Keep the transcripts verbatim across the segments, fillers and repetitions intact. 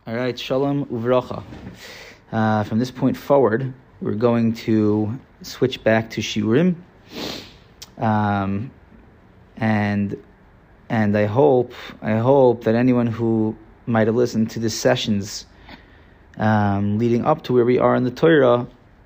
All right, shalom uvracha. Uh, from this point forward, we're going to switch back to shiurim, um, and and I hope I hope that anyone who might have listened to the sessions um, leading up to where we are in the Torah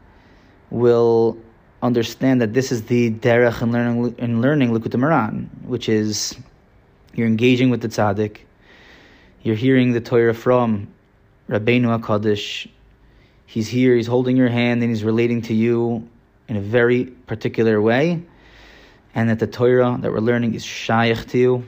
will understand that this is the derech in learning in learning Likutei Moharan, which is you're engaging with the tzaddik. You're hearing the Torah from Rabbeinu HaKadosh. He's here, he's holding your hand, and he's relating to you in a very particular way. And that the Torah that we're learning is shaykh to you.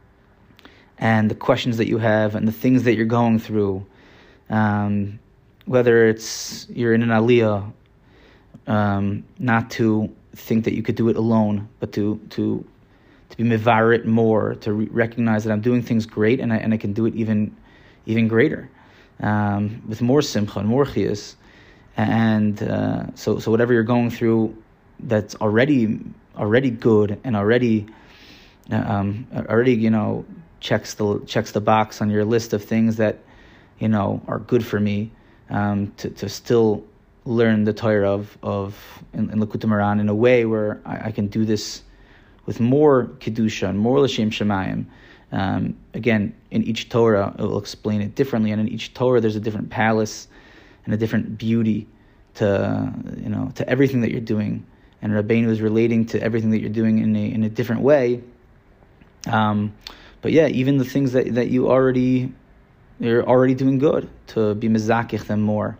And the questions that you have and the things that you're going through, um, whether it's you're in an aliyah, um, not to think that you could do it alone, but to to to be mevarit more, to re- recognize that I'm doing things great, and I and I can do it even even greater, um, with more simcha and more chiyas, and uh, so so whatever you're going through, that's already already good and already um, already you know checks the checks the box on your list of things that you know are good for me, um, to to still learn the Torah of of in, in Likutei Moharan in a way where I, I can do this with more kedusha and more l'shem shemayim. Um, again, in each Torah, it will explain it differently, and in each Torah, there's a different palace and a different beauty to you know to everything that you're doing. And Rabbeinu is relating to everything that you're doing in a in a different way. Um, but yeah, even the things that, that you already you're already doing good, to be mezakich them more.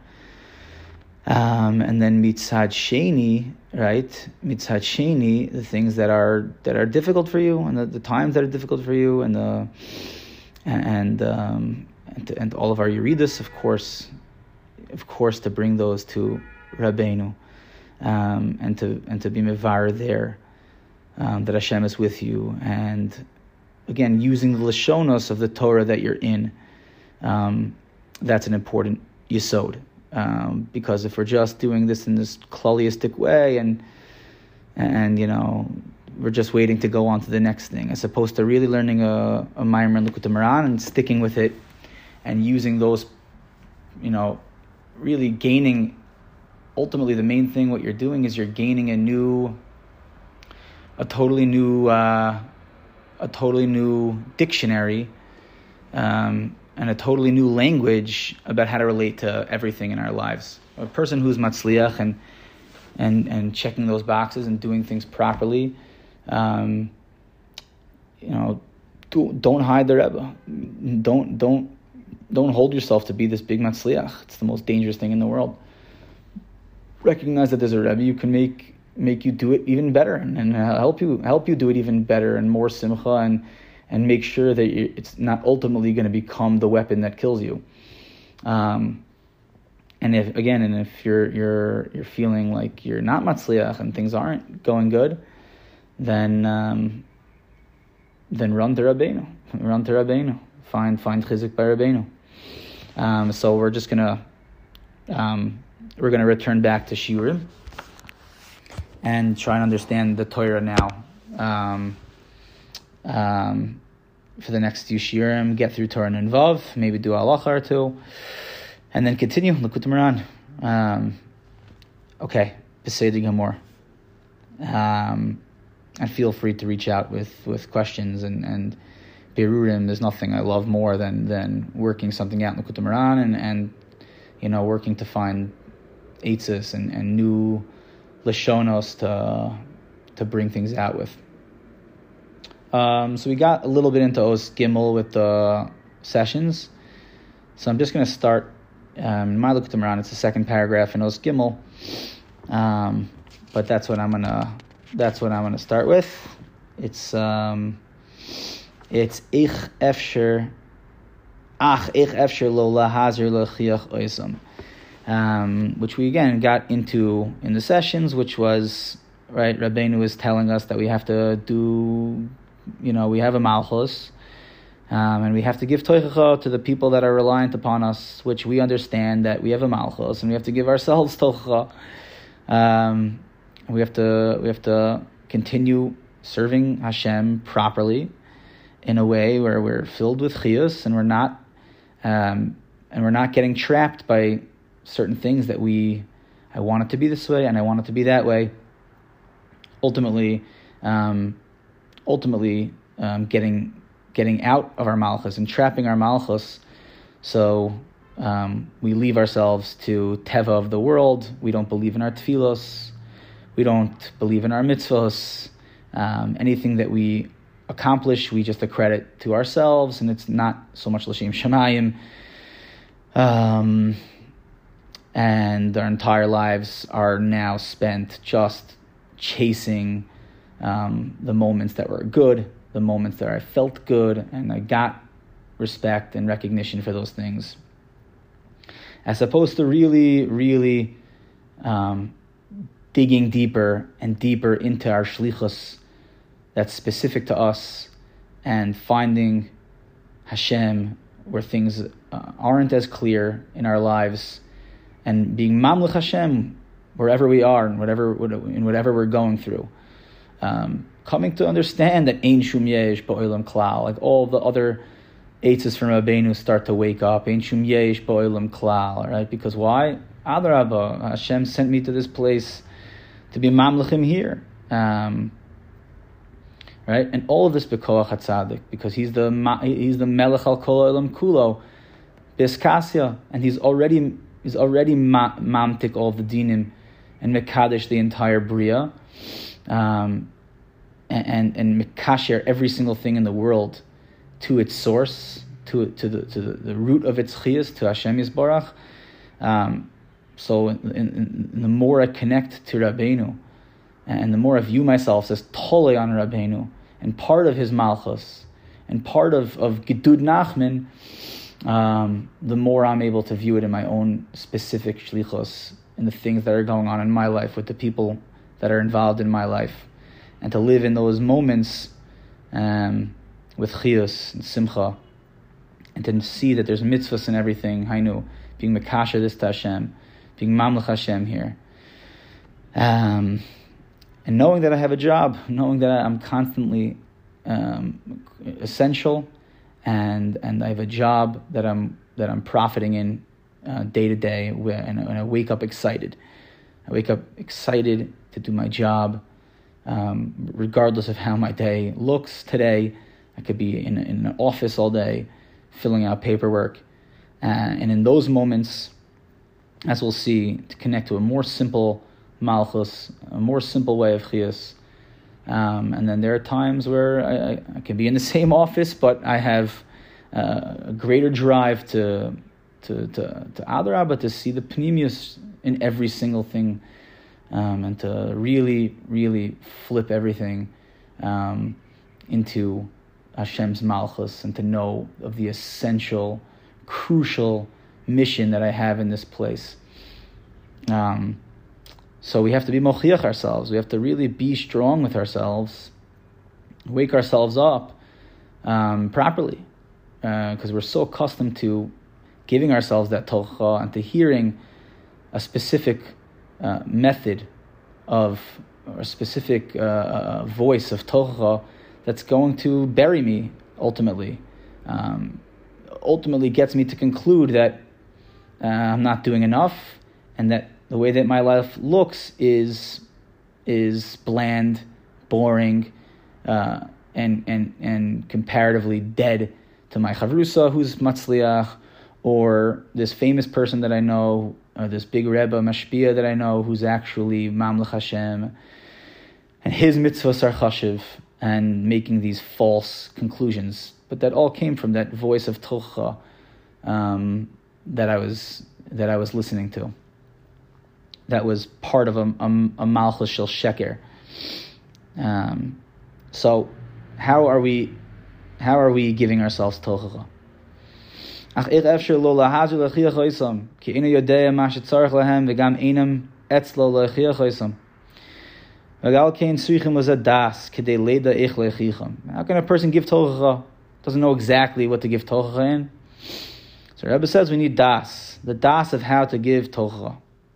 Um, and then mitzad sheni, right? Mitzad sheni, the things that are that are difficult for you, and the, the times that are difficult for you, and the and um, and, to, and all of our yeridas, of course, of course, to bring those to Rabbeinu, um, and to and to be mevar there, um, that Hashem is with you, and again using the lashonos of the Torah that you're in, um, that's an important yesod. Um, because if we're just doing this in this klaliistic way, and and you know we're just waiting to go on to the next thing, as opposed to really learning a a Maimer and Likutei Moharan and sticking with it, and using those, you know, really gaining. Ultimately, the main thing what you're doing is you're gaining a new, a totally new, uh, a totally new dictionary. Um, and a totally new language about how to relate to everything in our lives. A person who's matzliach and and and checking those boxes and doing things properly, um, you know, do, don't hide the Rebbe. Don't don't don't hold yourself to be this big matzliach. It's the most dangerous thing in the world. Recognize that there's a Rebbe who can make make you do it even better, and, and help you help you do it even better and more simcha, and and make sure that it's not ultimately going to become the weapon that kills you. Um, and if again, and if you're you're you're feeling like you're not matzliach and things aren't going good, then um, then run to Rabbeinu, run to Rabbeinu, find find chizuk by Rabbeinu. Um, so we're just gonna um, we're gonna return back to shiurim and try and understand the Torah now. Um, um, for the next few shiurim, get through Torah and Vav, maybe do halacha or two, and then continue Likutei Moharan. Um, okay, Peseder Gamor. Um, and feel free to reach out with, with questions and and berurim. There's nothing I love more than than working something out in Likutei Moharan and and you know working to find eitzes and, and new lashonos to to bring things out with. Um, so we got a little bit into Os Gimel with the sessions. So I'm just going to start um, in my Likutei Moharan. It's the second paragraph in Os Gimel, um, but that's what I'm gonna that's what I'm gonna start with. It's um, it's ich efsher ach ich efsher lo lahazir lechiach oisam, um, which we again got into in the sessions, which was right. Rabbeinu was telling us that we have to do. You know, we have a malchus, um, and we have to give toichacha to the people that are reliant upon us, which we understand that we have a malchus, and we have to give ourselves toichacha. Um, we have to we have to continue serving Hashem properly in a way where we're filled with chiyus and we're not um, and we're not getting trapped by certain things that we, I want it to be this way and I want it to be that way. Ultimately, um, ultimately um, getting getting out of our malchus and trapping our malchus, so um, we leave ourselves to teva of the world. We don't believe in our tefillos. We don't believe in our mitzvahs. Um, anything that we accomplish, we just accredit to ourselves, and it's not so much l'shem shamayim. Um, and our entire lives are now spent just chasing um, the moments that were good, the moments that I felt good, and I got respect and recognition for those things, as opposed to really, really um, digging deeper and deeper into our shlichus that's specific to us, and finding Hashem where things uh, aren't as clear in our lives, and being mamlich Hashem wherever we are and whatever in whatever we're going through. Um, coming to understand that Ein Shum Yesh Ba'olam Klal, like all the other eitzes from Rabbeinu start to wake up. Ein Shum Yesh Ba'olam Klal, right? Because why? Adrabah, Hashem sent me to this place to be mamlichim here. Um, right? And all of this b'koach HaTzadik, because he's the he's the Melech al Kol Olam Kulo, Biskasya, and he's already he's already ma- mamtik all the dinim and mekadesh the entire bria, um, and and, and mekasher every single thing in the world to its source, to to the to the, the root of its chiyas, to Hashem Yisbarach. Um, so in, in, in the more I connect to Rabbeinu, and the more I view myself as tolei on Rabbeinu, and part of his malchus, and part of, of Gedud Nachman, um, the more I'm able to view it in my own specific shlichus, in the things that are going on in my life, with the people that are involved in my life, and to live in those moments um, with chiyus and simcha, and to see that there's mitzvahs and everything, hainu, being mekasher this to Hashem, being mamlech Hashem here. Um... And knowing that I have a job, knowing that I'm constantly um, essential, and and I have a job that I'm that I'm profiting in uh, day to day, and, and I wake up excited. I wake up excited to do my job, um, regardless of how my day looks today. I could be in, in an office all day, filling out paperwork, uh, and in those moments, as we'll see, to connect to a more simple malchus, a more simple way of chiyas. Um, and then there are times where I, I, I can be in the same office, but I have uh, a greater drive to to to to Adara, but to see the pnimius in every single thing, um, and to really, really flip everything um, into Hashem's malchus, and to know of the essential, crucial mission that I have in this place. Um, So we have to be mochiach ourselves. We have to really be strong with ourselves, wake ourselves up um, properly, because uh, we're so accustomed to giving ourselves that tocha and to hearing a specific uh, method of, or a specific uh, voice of tocha that's going to bury me ultimately. Um, ultimately gets me to conclude that uh, I'm not doing enough, and that the way that my life looks is is bland, boring, uh, and and and comparatively dead to my chavrusa who's matzliach, or this famous person that I know, or this big Rebbe mashpia that I know who's actually mamlech Hashem, and his mitzvahs are chashiv, and making these false conclusions. But that all came from that voice of tocha um, that I was that I was listening to. That was part of a, a, a malchus shel sheker. Um, so, how are we? How are we giving ourselves tochacha? Ach ich efshir lo lahazu lechiach oisam ki ina yodea ma shetzarich lahem v'gam einam etzlo lechiach oisam v'gal kein suichim was a das k'dei leda ich lechicham. How can a person give tochacha? Doesn't know exactly what to give tochacha in. So Rebbe says we need das, the das of how to give tochacha.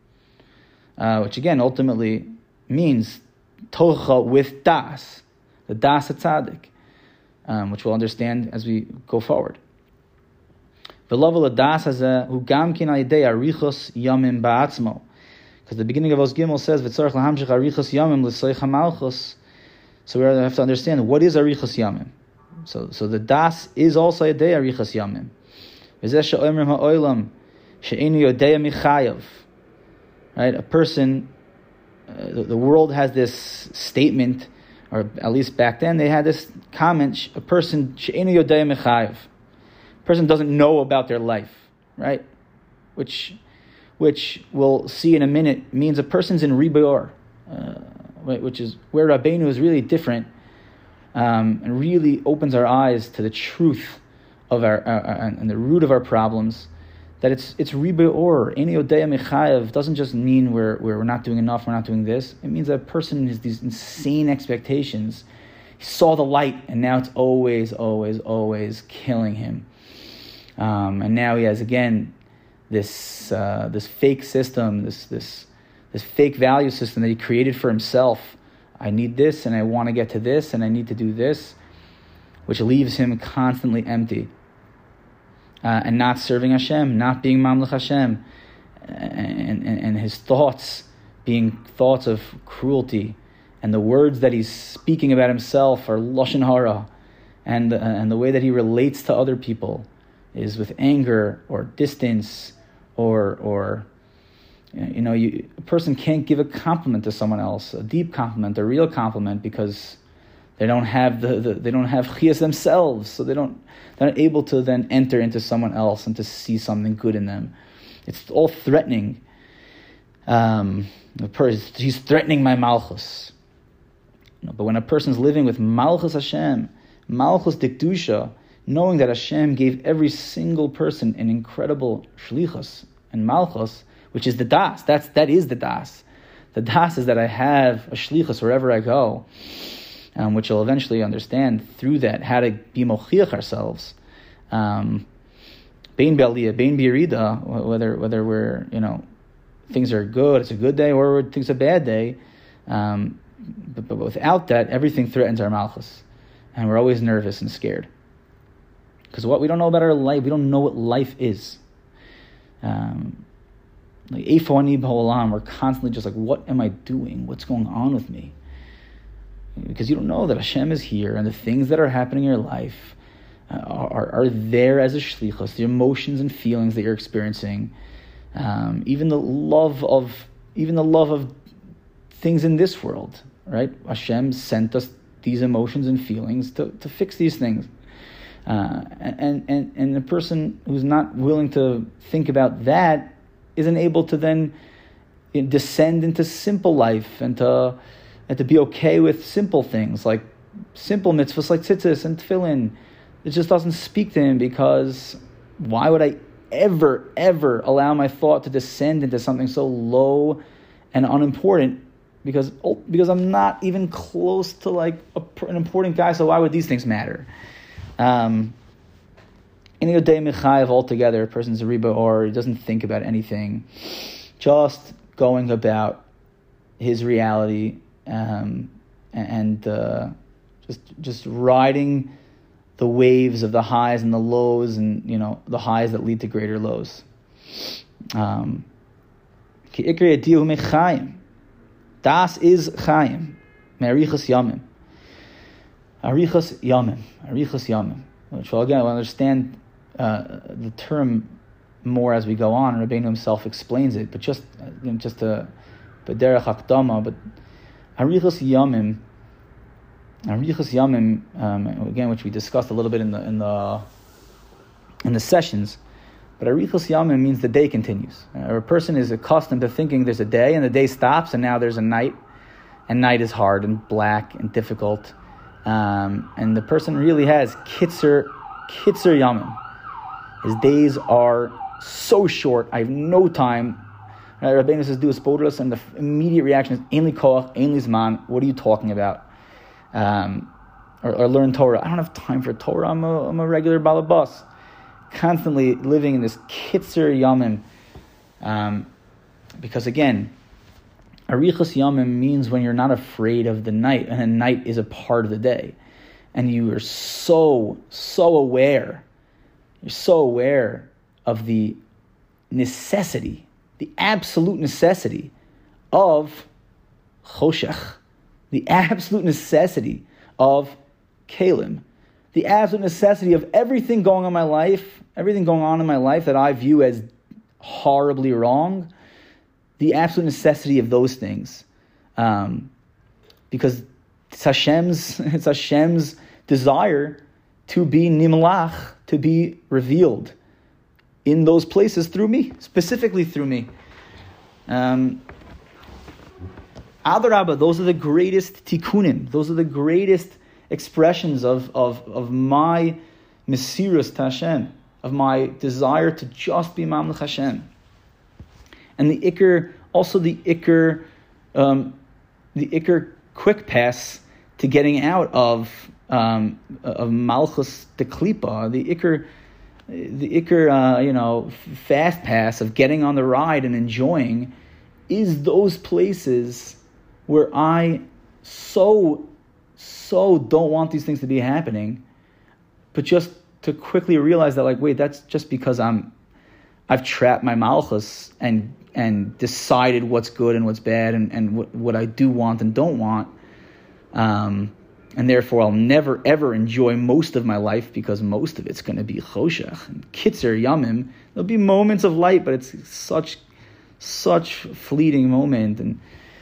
Uh, which again ultimately means tocha with das, the das tzaddik, um, which we'll understand as we go forward. V'level hadas hazeh hu gamkin al yedei arichos yamim ba'atzmo. Because the beginning of Oz Gimel says, "V'tzarich lahamshich arichos yamim l'soich hamalchus." So we have to understand what is arichos yamim. So, so the das is also yedei arichos yamim. V'zeh she'omrim ha'olam she'enu yodei michayav. Right, a person, uh, the, the world has this statement, or at least back then they had this comment: a person she'enu yodei michayav. A person doesn't know about their life, right? Which which we'll see in a minute, means a person's in ribayur, uh, which is where Rabbeinu is really different, um, and really opens our eyes to the truth of our, uh, and the root of our problems, that it's it's ribayur. Eni Odeya Mechayev doesn't just mean we're, we're not doing enough, we're not doing this. It means that a person has these insane expectations. He saw the light, and now it's always, always, always killing him. Um, and now he has, again, this uh, this fake system, this this this fake value system that he created for himself. I need this, and I want to get to this, and I need to do this, which leaves him constantly empty, uh, and not serving Hashem, not being Mamlech Hashem, and, and, and his thoughts being thoughts of cruelty, and the words that he's speaking about himself are Lashon Hara, and, uh, and the way that he relates to other people is with anger or distance, or or you know, you, a person can't give a compliment to someone else, a deep compliment, a real compliment, because they don't have the, the they don't have chiyas themselves, so they don't they're not able to then enter into someone else and to see something good in them. It's all threatening. Um, the person, he's threatening my malchus. You know, but when a person's living with malchus Hashem, malchus dikdusha, knowing that Hashem gave every single person an incredible shlichus and malchus, which is the das. That's that is the das. The das is that I have a shlichus wherever I go, um, which will eventually understand through that how to be mochiach ourselves. Um, bein be'aliyah, bein be'yerida, whether whether we're, you know, things are good, it's a good day, or things a bad day. Um, but, but without that, everything threatens our malchus, and we're always nervous and scared. Because what we don't know about our life, we don't know what life is. Um, like Eifo Ani B'Olam, we're constantly just like, what am I doing? What's going on with me? Because you don't know that Hashem is here, and the things that are happening in your life uh, are, are there as a shlichus, the emotions and feelings that you're experiencing, um, even the love of even the love of things in this world, right? Hashem sent us these emotions and feelings to, to fix these things. Uh, and, and, and the person who's not willing to think about that isn't able to then descend into simple life and to, and to be okay with simple things like simple mitzvahs like tzitzis and tefillin. It just doesn't speak to him, because why would I ever, ever allow my thought to descend into something so low and unimportant? Because because I'm not even close to like a, an important guy, so why would these things matter? Um, in the day mechayev altogether, a person's a riba, or he doesn't think about anything, just going about his reality, um, and uh, just just riding the waves of the highs and the lows, and you know the highs that lead to greater lows. Um, Das is chayim, me'arichas yamim. Arichas yamim, arichas yamim. Which, well, again, we'll understand uh, the term more as we go on. Rabbeinu himself explains it, but just you know, just a b'derech hakdama. But arichas yamim, arichas yamim, um, again, which we discussed a little bit in the in the in the sessions. But arichas yamim means the day continues. Uh, a person is accustomed to thinking there's a day and the day stops, and now there's a night, and night is hard and black and difficult. Um, and the person really has kitzer, kitzer yamim. His days are so short. I have no time. Right, Rabbeinu says, "Do a spodulus," and the immediate reaction is, "Ein li koach, ein li zman." What are you talking about? Um, or, or learn Torah. I don't have time for Torah. I'm a, I'm a regular balabas. Constantly living in this kitzer yamim, um, because again, arichas yamim means when you're not afraid of the night, and the night is a part of the day, and you are so so aware, you're so aware of the necessity, the absolute necessity of choshech, the absolute necessity of kalim, the absolute necessity of everything going on in my life, everything going on in my life that I view as horribly wrong, the absolute necessity of those things. Um, because it's Hashem's, it's Hashem's desire to be nimlach, to be revealed in those places through me, specifically through me. Um, Adarabba, those are the greatest tikkunim, those are the greatest expressions of, of, of my mesirus to Hashem, of my desire to just be mamlech Hashem. And the ikr, also the ikr, um, the ikr quick pass to getting out of um, of malchus de klipa, the ikr, the ikr, uh, you know, fast pass of getting on the ride and enjoying, is those places where I so so don't want these things to be happening, but just to quickly realize that, like, wait, that's just because I'm I've trapped my malchus and and decided what's good and what's bad and, and what, what I do want and don't want. Um, and therefore I'll never ever enjoy most of my life because most of it's going to be choshech. And kitzer yamim, there'll be moments of light, but it's such such fleeting moment, and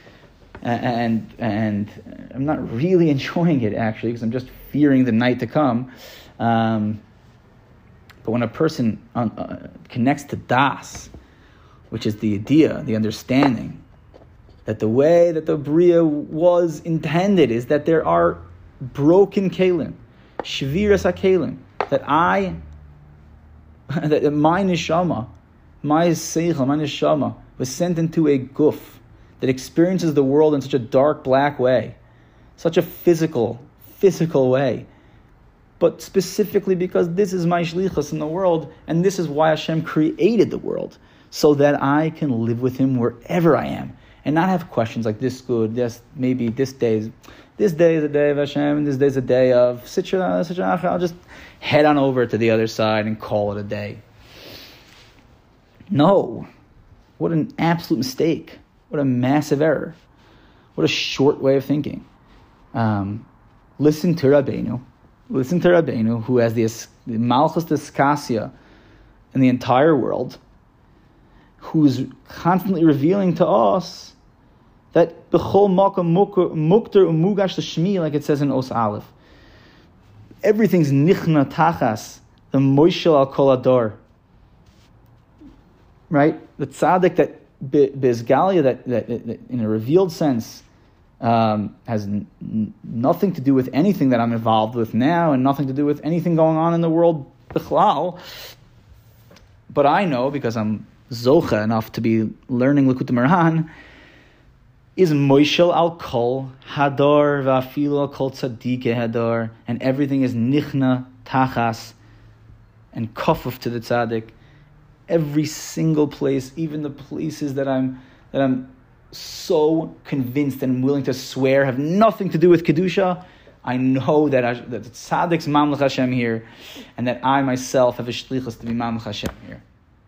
and and I'm not really enjoying it actually because I'm just fearing the night to come. Um, but when a person uh, connects to das, which is the idea, the understanding, that the way that the Bria was intended is that there are broken kelim, shviras hakelim, that I, that my neshama, my seichel, my neshama, was sent into a guf that experiences the world in such a dark, black way, such a physical, physical way, but specifically because this is my shlichus in the world, and this is why Hashem created the world, so that I can live with Him wherever I am, and not have questions like this good, this maybe this day is, this day is a day of Hashem, and this day is a day of Sitra, Sitra, I'll just head on over to the other side and call it a day. No. What an absolute mistake. What a massive error. What a short way of thinking. Um, listen to Rabbeinu. Listen to Rabbeinu, who has the, the Malchus Deskasya in the entire world, who's constantly revealing to us that b'chol makom mukter umugash l'shmi, like it says in Os Aleph, everything's nichna tachas the moishel al kol ador. Right, the tzaddik that bezgalia that, that, that in a revealed sense um, has n- nothing to do with anything that I'm involved with now, and nothing to do with anything going on in the world bichlal. But I know, because I'm zocha enough to be learning Likutei Moharan, is moishel al kol hador va'afilu al kol tzadike hador, and everything is nichna tachas and kofuf to the tzaddik. Every single place, even the places that I'm that I'm so convinced and willing to swear have nothing to do with kedusha, I know that I, that the tzaddik's mamlech Hashem here, and that I myself have a shlichus to be mamlech Hashem here.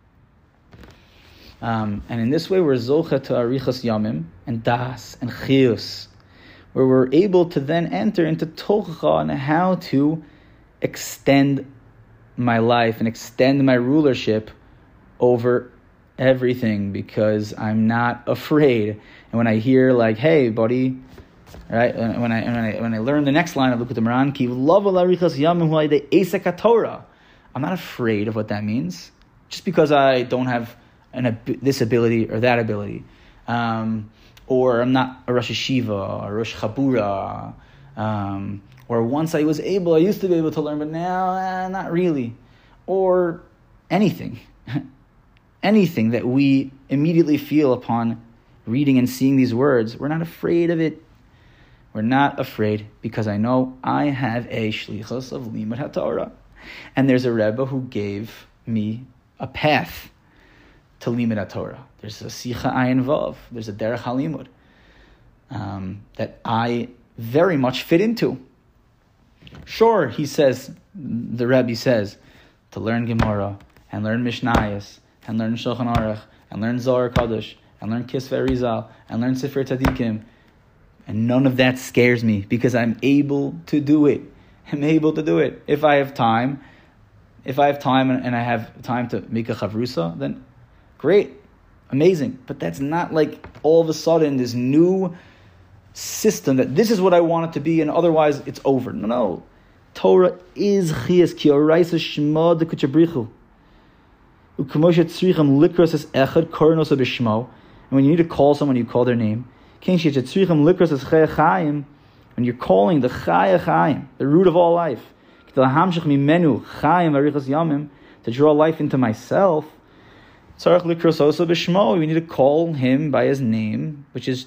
Um, and in this way, we're zocha to arichas yamim and das and chiyus, where we're able to then enter into tochacha on how to extend my life and extend my rulership over everything, because I'm not afraid. And when I hear, like, hey, buddy, right? When I when I when I learn the next line of Likutei Moharan, ki lava larichas yamim hu alidei esek haTorah, I'm not afraid of what that means, just because I don't have an this ability or that ability, um, or I'm not a Rosh Yeshiva or Rosh Chabura, um, or once I was able, I used to be able to learn, but now eh, not really, or anything. Anything that we immediately feel upon reading and seeing these words, we're not afraid of it. We're not afraid because I know I have a shlichus of limud haTorah, and there's a Rebbe who gave me a path to limud haTorah. There's a sicha ayin vav. There's a derech halimud um, that I very much fit into. Sure, he says, the Rebbe says, to learn Gemara and learn Mishnayos, and learn Shulchan Aruch, and learn Zohar Kadosh, and learn Kisvei Arizal, and learn Sefer Tzadikim. And none of that scares me because I'm able to do it. I'm able to do it. If I have time, if I have time and I have time to make a chavrusa, then great, amazing. But that's not like all of a sudden this new system that this is what I want it to be and otherwise it's over. No, no. Torah is chiyas ki oraisa shema de kuchabrichu. U'kamoshe tzricham likros es echad kornos b'shmo. And when you need to call someone, you call their name. When you're calling the Chaya Chaim, the root of all life, to draw life into myself, we need to call him by his name, which is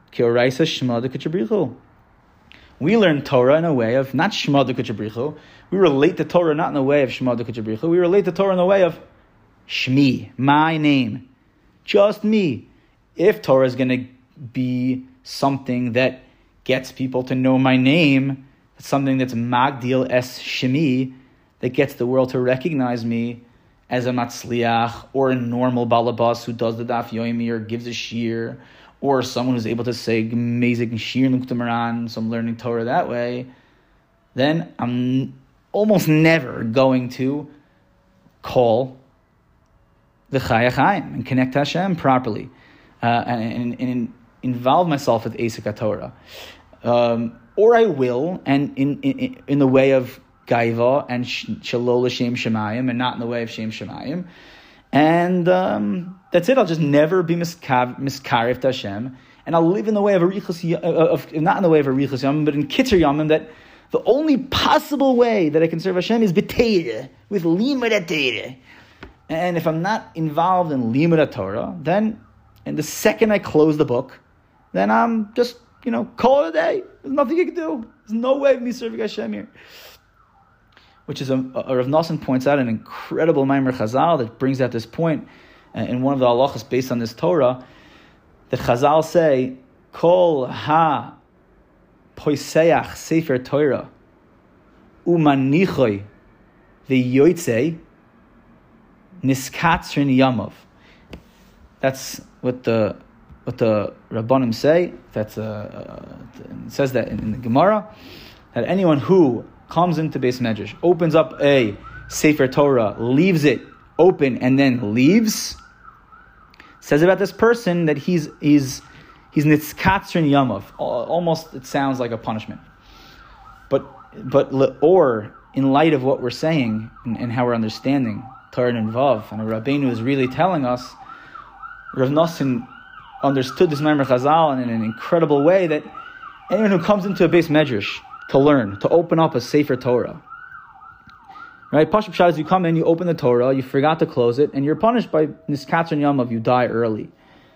we learn Torah in a way of not Shema D'Kuchabrichu. We relate to Torah not in a way of Shema D'Kuchabrichu. We relate to Torah in a way of Shmi, my name, just me. If Torah is going to be something that gets people to know my name, something that's Magdil es Shemi, that gets the world to recognize me as a Matzliach, or a normal Balabas who does the Daf Yomi or gives a shir, or someone who's able to say amazing shir Nukta so I'm learning Torah that way, then I'm almost never going to call the Chaya Chaim and connect to Hashem properly. Uh, and, and, and involve myself with Asik HaTorah. Um, or I will, and in, in in the way of Gaiva and Shalol Shem Shemayim, and not in the way of Shem Shemayim. And um, that's it. I'll just never be miskarif to Hashem. And I'll live in the way of Arichas, of, not in the way of Arichas Yamim, but in Kitzur Yamim, that the only possible way that I can serve Hashem is b'teireh, with limud HaTorah. And if I'm not involved in limud HaTorah, then, and the second I close the book, then I'm just, you know, call it a day. There's nothing you can do. There's no way of me serving Hashem here. Which is, a, a Rav Nosson points out an incredible Maimer Chazal that brings out this point uh, in one of the halachas based on this Torah, that Chazal say, Kol ha poiseach sefer Torah umanichoi v'yotzei niskatzrin yamav. That's what the what the Rabbanim say. That's a, uh, it says that in, in the Gemara, that anyone who comes into Beis Medrash, opens up a Sefer Torah, leaves it open, and then leaves, says about this person that he's he's he's nitzkatzrin yamav. Almost, it sounds like a punishment. But but or in light of what we're saying and, and how we're understanding Torah and Vav, and Rabbeinu is really telling us, Rav Nosson understood this Maimer Chazal in an incredible way, that anyone who comes into a Beis Medrash to learn, to open up a Sefer Torah, right? Pashup Pshat is you come in, you open the Torah, you forgot to close it, and you're punished by Niskatzon Yamav, you die early.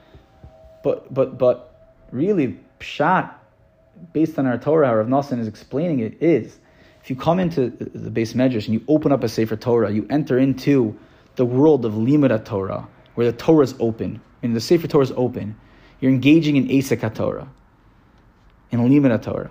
But but but really, Pshat, based on our Torah, how Rav Nosson is explaining it, is if you come into the Beis Medrash and you open up a Sefer Torah, you enter into the world of Limud Torah, where the Torah is open, and the Sefer Torah is open. You're engaging in Asik HaTorah, in Limud Torah,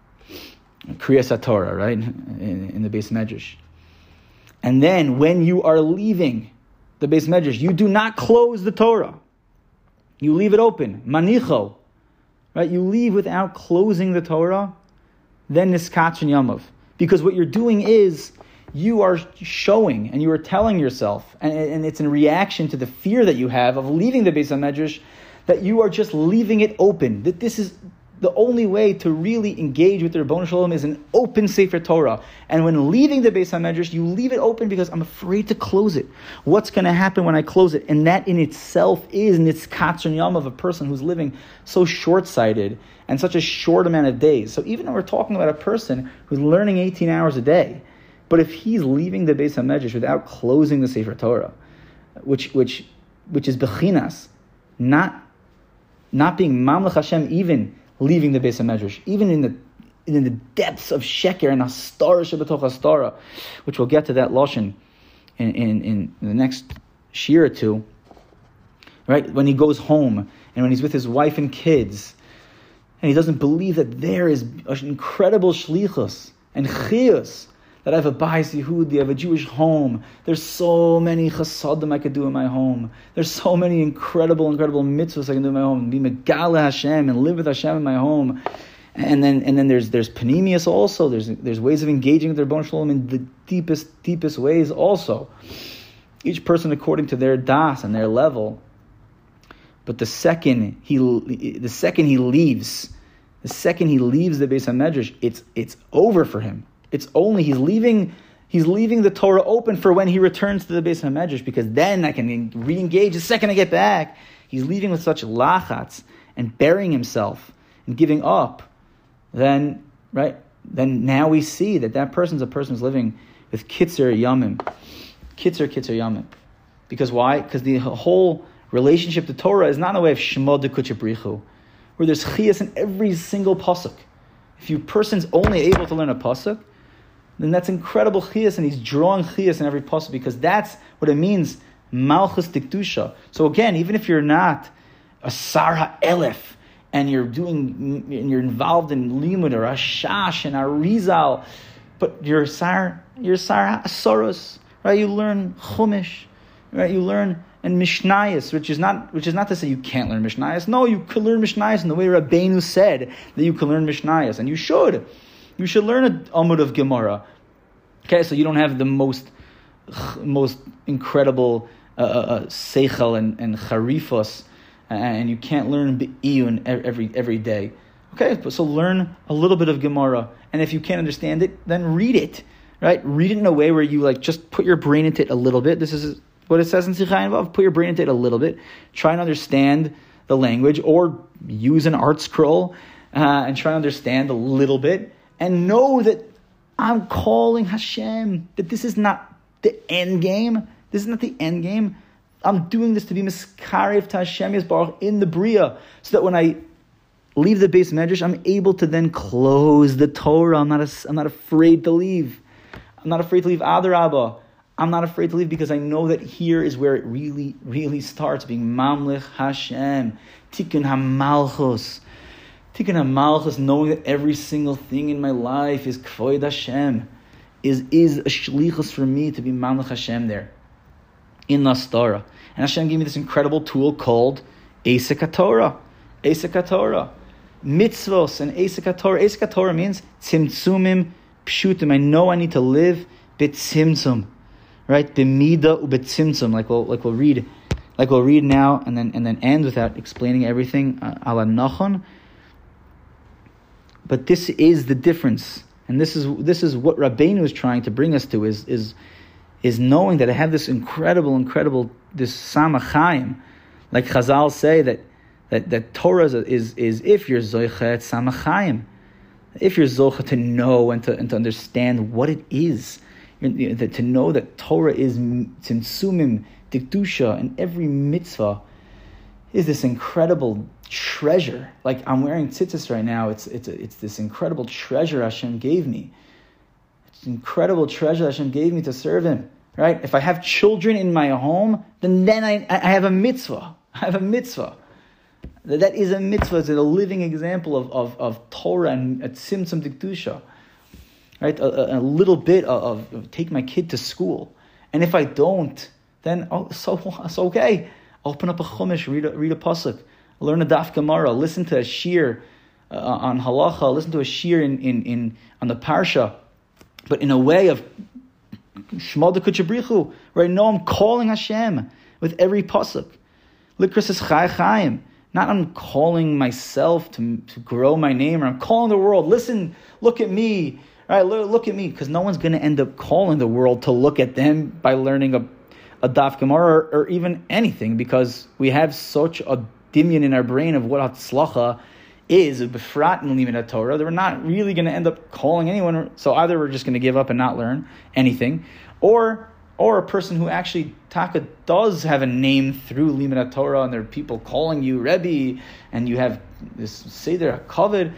Kriyas HaTorah, right, in, in the Beis Medrash. And then when you are leaving the Beis Medrash, you do not close the Torah. You leave it open, manicho, right? You leave without closing the Torah, then niskatrin yamav. Because what you're doing is, you are showing and you are telling yourself, and, and it's in reaction to the fear that you have of leaving the Beis HaMedrash, that you are just leaving it open. That this is the only way to really engage with the Ribono Shel Olam is an open Sefer Torah. And when leaving the Beis HaMedrash, you leave it open because I'm afraid to close it. What's going to happen when I close it? And that in itself is nitzkatzon yam of a person who's living so short-sighted and such a short amount of days. So even though we're talking about a person who's learning eighteen hours a day, but if he's leaving the Beis HaMedrash without closing the Sefer Torah, which which which is bechinas, not not being mamlech Hashem, even leaving the Beis HaMedrash, even in the in the depths of sheker and hastara shebetoch hastara, which we'll get to that lashon in, in in the next shir or two. Right, when he goes home and when he's with his wife and kids, and he doesn't believe that there is an incredible shlichus and chiyus, that I have a Bayis Yehudi, I have a Jewish home. There's so many chasadim I could do in my home. There's so many incredible, incredible mitzvahs I can do in my home. Be megala Hashem and live with Hashem in my home. And then, and then there's there's panemius also. There's there's ways of engaging with their Rebbeinu Shalom in the deepest, deepest ways also. Each person according to their das and their level. But the second he the second he leaves, the second he leaves the Beis HaMedrash, it's it's over for him. It's only he's leaving he's leaving the Torah open for when he returns to the Beis HaMedrash, because then I can re-engage the second I get back. He's leaving with such lachatz and burying himself and giving up. Then, right, then now we see that that person's a person who's living with kitzer yamim. Kitzer, kitzer yamim. Because why? Because the whole relationship to Torah is not a way of shema dekutcha brichu, where there's chiyas in every single pasuk. If you person's only able to learn a pasuk, then that's incredible chiyas, and he's drawing chiyas in every pasuk, because that's what it means, malchus dikdusha. So again, even if you're not a sarha elef, and you're doing, and you're involved in limud or ashash and arizal, but you're sar, you're sar asoros, right? You learn chumash, right? You learn and mishnayos, which is not, which is not to say you can't learn mishnayos. No, you can learn mishnayos in the way Rabbeinu said that you can learn mishnayos, and you should. You should learn a amud of Gemara. Okay, so you don't have the most, most incredible uh, uh, seichel and and charifos, and you can't learn Be'iyun every every day. Okay, so learn a little bit of Gemara, and if you can't understand it, then read it, right? Read it in a way where you like just put your brain into it a little bit. This is what it says in Sichayin Vav. Put your brain into it a little bit. Try and understand the language, or use an art scroll uh, and try and understand a little bit, and know that I'm calling Hashem, that this is not the end game. This is not the end game. I'm doing this to be miskarev to Hashem Yisbarach in the Bria, so that when I leave the Beis Medrash, I'm able to then close the Torah. I'm not a, I'm not afraid to leave. I'm not afraid to leave Adarabah. I'm not afraid to leave, because I know that here is where it really, really starts, being Mamlich Hashem, Tikkun HaMalchus. Tikkun HaMalchus, knowing that every single thing in my life is Kvoid Hashem, is, is a shlichus for me to be Mamlich Hashem there, in the Torah. And Hashem gave me this incredible tool called Esek HaTorah. Esek HaTorah. Mitzvos and Esek HaTorah. Esek HaTorah means Tzimtzumim Pshutim. I know I need to live B'tzimtzum. Right? B'mida u'b'tzimtzum. Like we'll, like we'll read, like we'll read now, and then and then end without explaining everything uh, ala nachon. But this is the difference. And this is this is what Rabbeinu is trying to bring us to, is is is knowing that I have this incredible, incredible, this samachayim, like Chazal say that that, that Torah is, is is if you're zoichet samachayim, if you're zoichet to know and to and to understand what it is, you know, to know that Torah is tzimtzumim dikdusha, and every mitzvah is this incredible treasure. Like I'm wearing tzitzis right now. It's it's it's this incredible treasure Hashem gave me. It's an incredible treasure Hashem gave me to serve Him. Right? If I have children in my home, then then I I have a mitzvah. I have a mitzvah. That is a mitzvah. It's a living example of of, of Torah and tzimtzum dikdusha. Right? A, a little bit of, of take my kid to school, and if I don't, then oh so so okay. Open up a chumash, read a, read a pasuk, learn a daf gemara, listen to a shir uh, on halacha, listen to a shir in, in, in on the parsha, but in a way of shema dekutcha brichu, where I know I'm calling Hashem with every pasuk. Likras is chai chaim. Not I'm calling myself to to grow my name, or I'm calling the world. Listen, look at me. All right, look, look at me, because no one's going to end up calling the world to look at them by learning a a daf gemara, or, or even anything, because we have such a dimyon in our brain of what hatzlacha is, befrat in limud Torah, that we're not really going to end up calling anyone. So either we're just going to give up and not learn anything, or or a person who actually taka does have a name through limud Torah, and there are people calling you Rebbe, and you have this seder hakavod.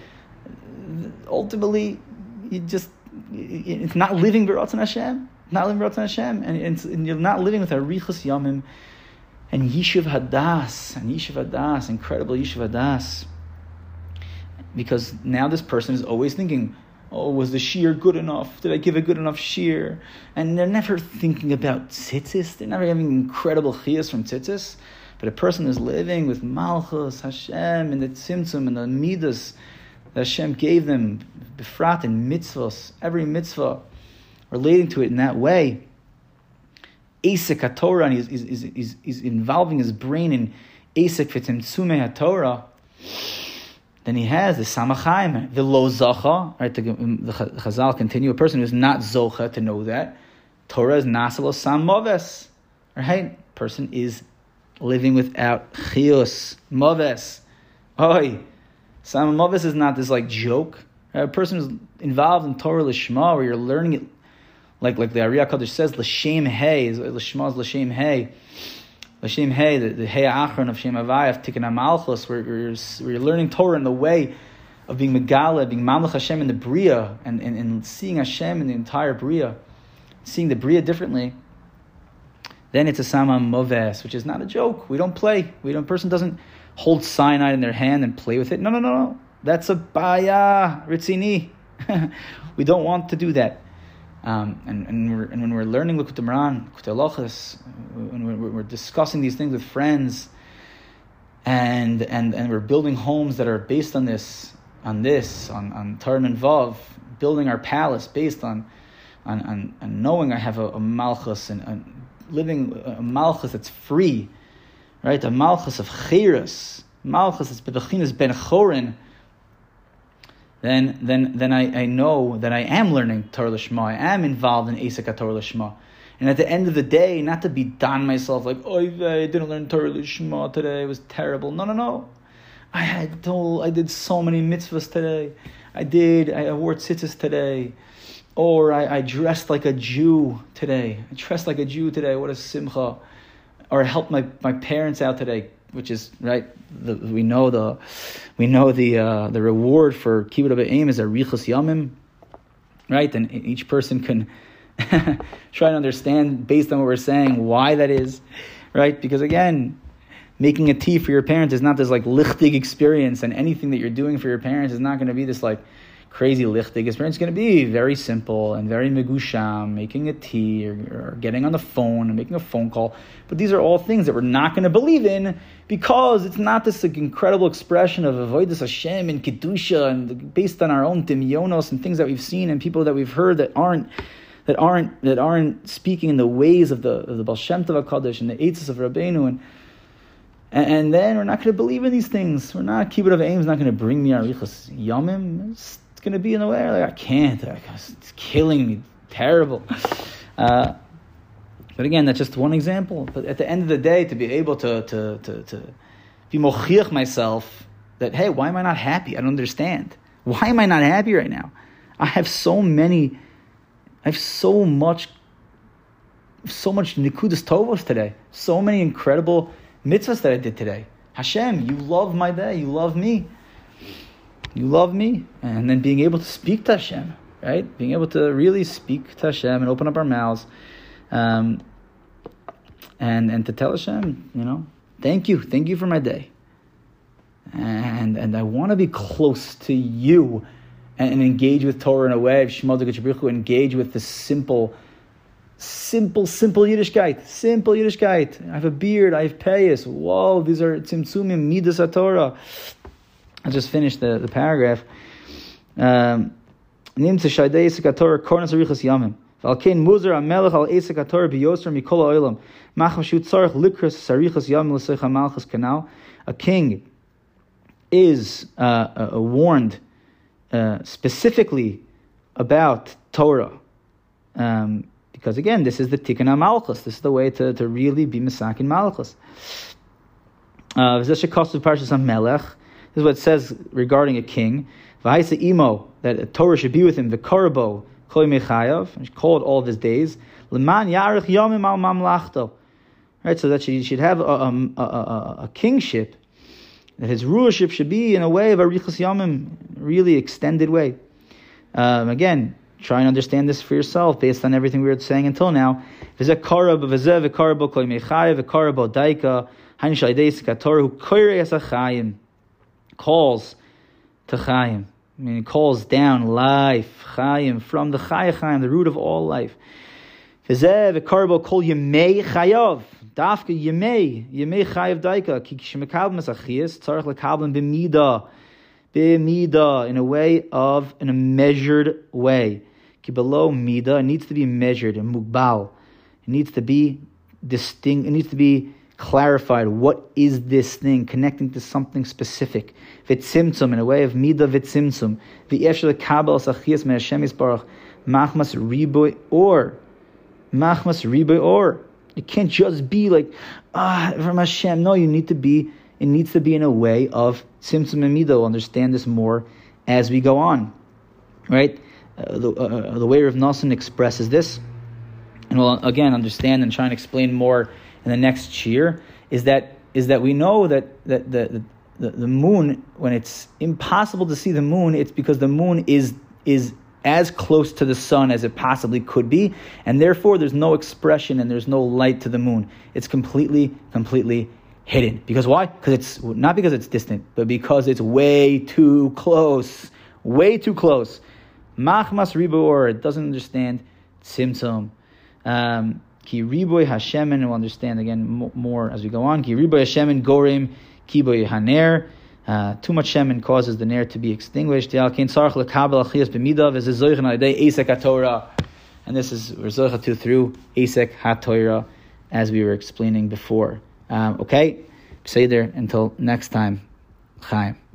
Ultimately, you just it's not living b'ratzon Hashem. Not living b'ratzon Hashem, and, and, and you're not living with arichas yamim and yishuv hadas and yishuv hadas, incredible yishuv hadas. Because now this person is always thinking, Oh, was the shear good enough? Did I give a good enough shear? And they're never thinking about tzitzis. They're never having incredible chiyas from tzitzis. But a person who's living with Malchus, Hashem, and the tzimtzum, and the midas that Hashem gave them, befrat and mitzvahs, every mitzvah, relating to it in that way, Asik HaTorah, and he's, he's, he's, he's involving his brain in Asik v'tzimtzumei HaTorah, then he has the Samachayim, the Lo Zacha, right? The, the Chazal continue. A person who's not Zocha to know that Torah is Nasalo Sam Moves, right? Person is living without Chiyus Moves. Oi, Sam Moves is not this like joke. Right? A person who's involved in Torah Lishma, where you're learning it, like like the Ariyah Kadosh says, L'Shem Hey, Lishma is L'Shem Hey. L'Shem Hey, the, the Hey Achron of Shem Havai, of Tikkun HaMalchus, where you're, where you're learning Torah in the way of being Megala, being Mamlech Hashem in the Bria, and, and, and seeing Hashem in the entire Bria, seeing the Bria differently, then it's a Sama Moves, which is not a joke. We don't play. We don't. Person doesn't hold cyanide in their hand and play with it. No, no, no, no. That's a Baya Ritzini. We don't want to do that. Um, and and, we're, and when we're learning Likutei Moharan, Likutei Halachos, when we're, we're discussing these things with friends, and and and we're building homes that are based on this, on this, on on Torah and Vav, building our palace based on on on, on knowing I have a, a Malchus and, and living a Malchus that's free, right? A Malchus of Cheiras, Malchus that's Bebechinas Ben Chorin. Then, then, then I, I know that I am learning Torah Lishma. I am involved in Asik HaTorah Lishma. And at the end of the day, not to be done myself like, oh, I didn't learn Torah Lishma today. It was terrible. No, no, no. I had told, I did so many mitzvahs today. I did. I wore tzitzis today. Or I, I dressed like a Jew today. I dressed like a Jew today. What a simcha. Or I helped my, my parents out today. Which is right. The, we know the, we know the uh, the reward for kibbud aim is a richus yamim, right? And each person can try to understand based on what we're saying why that is, right? Because again, making a tea for your parents is not this like lichtig experience, and anything that you're doing for your parents is not going to be this like crazy lichtig experience. It's going to be very simple and very megusham, making a tea or, or getting on the phone and making a phone call. But these are all things that we're not going to believe in because it's not this like, incredible expression of avodas Hashem and kedusha and based on our own dimyonos and things that we've seen and people that we've heard that aren't that aren't that aren't speaking in the ways of the of the Baal Shem Tov HaKadosh and the eitzes of Rabbeinu, and and then we're not going to believe in these things. We're not kibbud av aim is not going to bring me arichas yamim. It's, It's going to be in a way like I can't. It's killing me. Terrible. Uh, but again, that's just one example. But at the end of the day, to be able to to to, to be mochiach myself that hey, why am I not happy? I don't understand. Why am I not happy right now? I have so many. I have so much. So much nikudas tovos today. So many incredible mitzvahs that I did today. Hashem, you love my day. You love me. You love me, and then being able to speak to Hashem, right? Being able to really speak to Hashem and open up our mouths, um, and and to tell Hashem, you know, thank you, thank you for my day, and and I want to be close to you, and, and engage with Torah in a way of Shema D'Gachabrichu, engage with the simple, simple, simple Yiddishkeit, simple Yiddishkeit. I have a beard, I have payas. Whoa, these are tzimtzumim midas haTorah. I just finished the, the paragraph. Um, Nimtze shaydei Asik HaTorah kornas arichas yamim. V'alkein muzer hamelech al Asik HaTorah biyoser mikol ha'olam. Macham shu tzarech likras sarichas yamim l'seich hamalchus kanal. A king is uh, uh, warned uh, specifically about Torah. Um, because again, this is the Tikkun HaMalchus. This is the way to, to really be Mesakin Malchus. Uh, V'zeh shekosov parshas HaMelech. This is what it says regarding a king. V'haisa imo, that a Torah should be with him. V'karabo kol yimei chayav, and called all of his days. L'man yarich yomim al mamlachto. Right, so that she should have a, a, a, a, a kingship, that his rulership should be in a way of a arichas yomim, really extended way. Um, again, try and understand this for yourself based on everything we were saying until now. V'zeh karab v'zeh v'karabo kol yimei chayav v'karabo daika hain shal yidei Asik HaTorah hu koirei as hachayim. Calls to Chaim, I mean, it calls down life, chayim, from the chaya chayim, the root of all life. V'zeh v'karbo kol yemei chayav. Dafka yemei, yemei chayav daika. Ki shemekabel mesachiyas, tzarech lekabel b'mida. B'mida, in a way of, in a measured way. Ki below mida, it needs to be measured, and mugbal. It needs to be distinct, it needs to be clarified. What is this thing? Connecting to something specific. V'tzimtzum, in a way of mida v'tzimtzum. V'yefshel lekabel sachiyas me Hashem yisbarach. Machmas riboy or. Machmas riboy or. It can't just be like, ah, from Hashem. No, you need to be, it needs to be in a way of tzimtzum and mida. We'll understand this more as we go on. Right? Uh, the, uh, the way Rav Nosson expresses this, and we'll again understand and try and explain more in the next year, is that is that we know that, that the, the the moon, when it's impossible to see the moon, it's because the moon is is as close to the sun as it possibly could be, and therefore there's no expression and there's no light to the moon. It's completely, completely hidden. Because why? Because it's not because it's distant, but because it's way too close. Way too close. Machmas riboor, it doesn't understand tzimtzum. Um, Ki riboy Hashemen, and we'll understand again more as we go on. Ki riboy Hashemen gorim kiboy haner. Uh, too much shemen causes the ner to be extinguished. And this is Rezocha to through Asek HaTorah, as we were explaining before. Um, okay, say there until next time. Chaim.